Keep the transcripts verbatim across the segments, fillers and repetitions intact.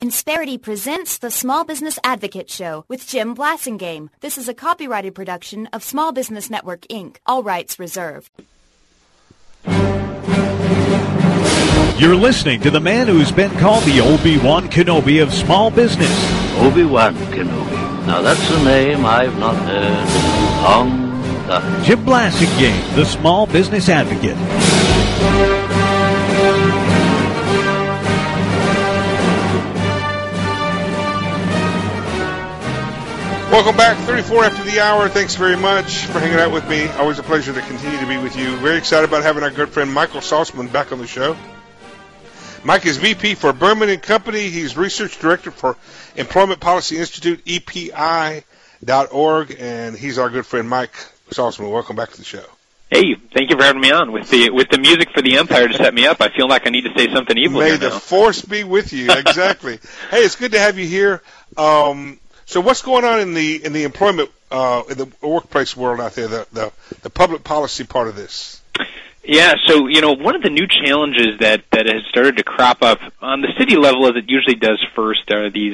Insperity presents the Small Business Advocate Show with Jim Blasingame. This is a copyrighted production of Small Business Network, Incorporated. All rights reserved. You're listening to the man who's been called the Obi-Wan Kenobi of small business. Obi-Wan Kenobi. Now that's a name I've not heard in a long time. Jim Blasingame, the Small Business Advocate. Welcome back, thirty-four after the hour. Thanks very much for hanging out with me. Always a pleasure to continue to be with you. Very excited about having our good friend Michael Saltzman back on the show. Mike is V P for Berman and Company. He's Research Director for Employment Policy Institute, E P I dot org, and he's our good friend Mike Saltzman. Welcome back to the show. Hey, thank you for having me on. With the with the music for the Empire to set me up, I feel like I need to say something evil. May here the now. Force be with you. Exactly. Hey, it's good to have you here. Um, So what's going on in the in the employment uh, in the workplace world out there, the, the the public policy part of this? Yeah, so you know, one of the new challenges that that has started to crop up on the city level, as it usually does first, are these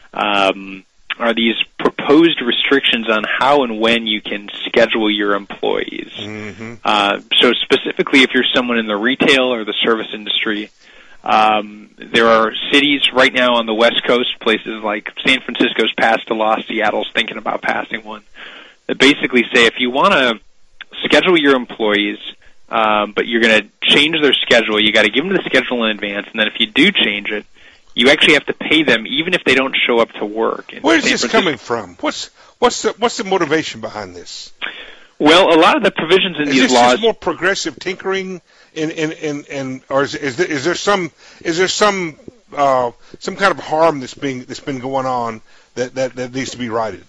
um, are these proposed restrictions on how and when you can schedule your employees. Mm-hmm. Uh, so specifically, if you're someone in the retail or the service industry. Um, there are cities right now on the West Coast, places like San Francisco's passed a law, Seattle's thinking about passing one, that basically say if you want to schedule your employees, um, but you're going to change their schedule, you got to give them the schedule in advance, and then if you do change it, you actually have to pay them even if they don't show up to work. Where is this coming from? What's what's the what's the motivation behind this? Well, a lot of the provisions in is these this laws. Just more progressive tinkering, in in in, in or is, is there, is there some is there some uh, some kind of harm that's being that's been going on that, that, that needs to be righted?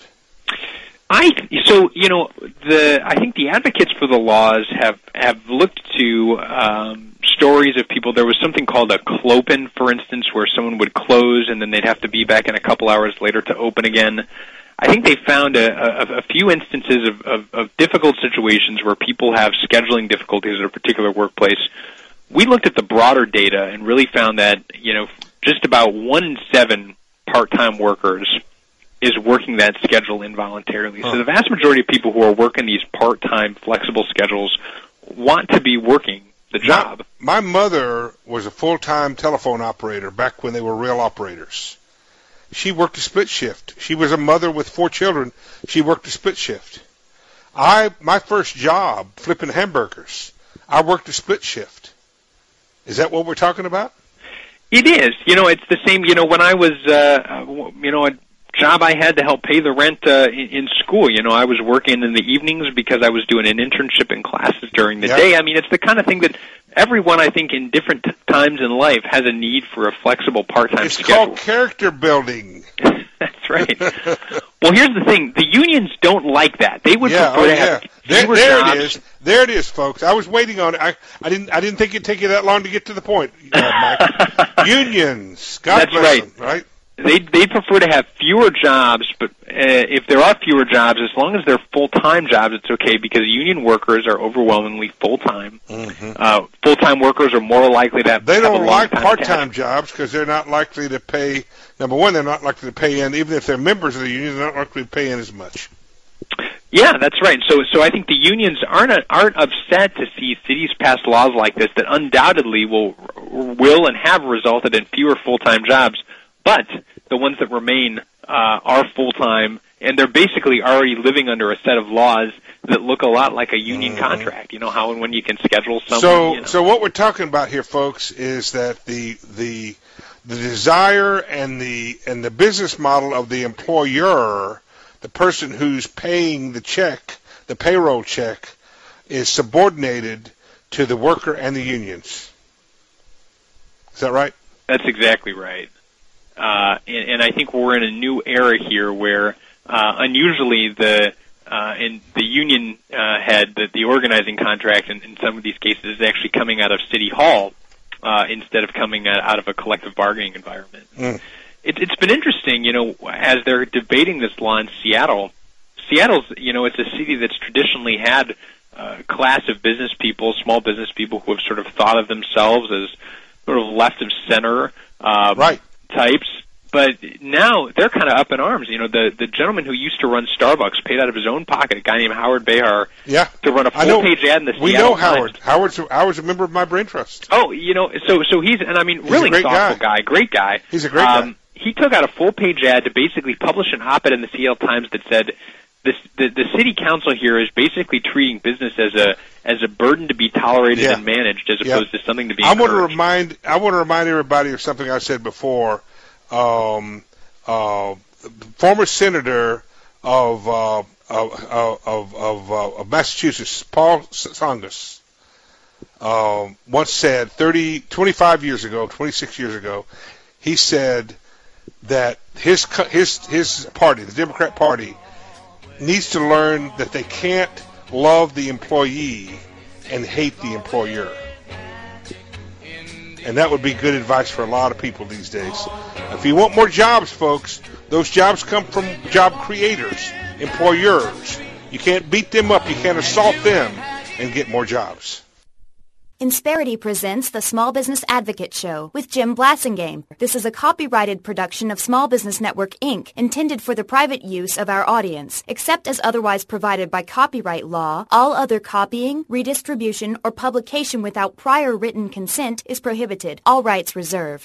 I so you know the I think the advocates for the laws have have looked to um, stories of people. There was something called a clopen, for instance, where someone would close and then they'd have to be back in a couple hours later to open again. I think they found a, a, a few instances of, of, of difficult situations where people have scheduling difficulties at a particular workplace. We looked at the broader data and really found that, you know, just about one in seven part-time workers is working that schedule involuntarily. Huh. So the vast majority of people who are working these part-time flexible schedules want to be working the job. My, my mother was a full-time telephone operator back when they were real operators. She worked a split shift. She was a mother with four children. She worked a split shift. I, my first job, flipping hamburgers, I worked a split shift. Is that what we're talking about? It is. You know, it's the same, you know, when I was, uh, you know, a job I had to help pay the rent uh, in, in school. You know, I was working in the evenings because I was doing an internship in classes during the yep. day. I mean, it's the kind of thing that everyone, I think, in different t- times in life has a need for a flexible part-time it's schedule. It's called character building. That's right. Well, here's the thing. The unions don't like that. They would yeah, prefer oh, to yeah. have there, fewer there jobs. it is. There it is, folks. I was waiting on it. I, I didn't I didn't think it'd take you that long to get to the point, uh, Mike. Unions. God That's bless right. them, right? They they prefer to have fewer jobs, but uh, if there are fewer jobs, as long as they're full-time jobs, it's okay because union workers are overwhelmingly full-time. Mm-hmm. Uh, full-time workers are more likely to have They have don't a like long-time part-time attachment. jobs because they're not likely to pay. Number one, they're not likely to pay in. Even if they're members of the union, they're not likely to pay in as much. Yeah, that's right. So, so I think the unions aren't aren't upset to see cities pass laws like this that undoubtedly will will and have resulted in fewer full-time jobs. But the ones that remain uh, are full-time, and they're basically already living under a set of laws that look a lot like a union mm-hmm. contract. You know, how and when you can schedule someone. So, you know. so what we're talking about here, folks, is that the the the desire and the and the business model of the employer, the person who's paying the check, the payroll check, is subordinated to the worker and the unions. Is that right? That's exactly right. Uh, and, and I think we're in a new era here where, uh, unusually, the uh, in the union uh, head, the, the organizing contract in, in some of these cases is actually coming out of City Hall uh, instead of coming out of a collective bargaining environment. Mm. It, it's been interesting, you know, as they're debating this law in Seattle. Seattle's, you know, it's a city that's traditionally had a class of business people, small business people who have sort of thought of themselves as sort of left of center um, right. types. but now they're kind of up in arms. You know, the the gentleman who used to run Starbucks paid out of his own pocket, a guy named Howard Behar, yeah. to run a full-page ad in the we Seattle know Howard. Times. Howard's Howard's a member of my brain trust. Oh, you know, so so he's and I mean, he's really a great thoughtful guy. guy, great guy. He's a great um, guy. He took out a full-page ad to basically publish an op-ed in the Seattle Times that said this, the the city council here is basically treating business as a as a burden to be tolerated Yeah. and managed, as Yeah. opposed to something to be. I want to encouraged. remind I want to remind everybody of something I said before. Um, uh, former senator of uh, of of of, uh, of Massachusetts, Paul Tsongas, uh, once said thirty, twenty-five years ago, twenty-six years ago, he said that his co- his his party, the Democrat Party, needs to learn that they can't love the employee and hate the employer. And that would be good advice for a lot of people these days. If you want more jobs, folks, those jobs come from job creators, employers. You can't beat them up. You can't assault them and get more jobs. Insperity presents the Small Business Advocate Show with Jim Blasingame. This is a copyrighted production of Small Business Network, Incorporated, intended for the private use of our audience. Except as otherwise provided by copyright law, all other copying, redistribution, or publication without prior written consent is prohibited. All rights reserved.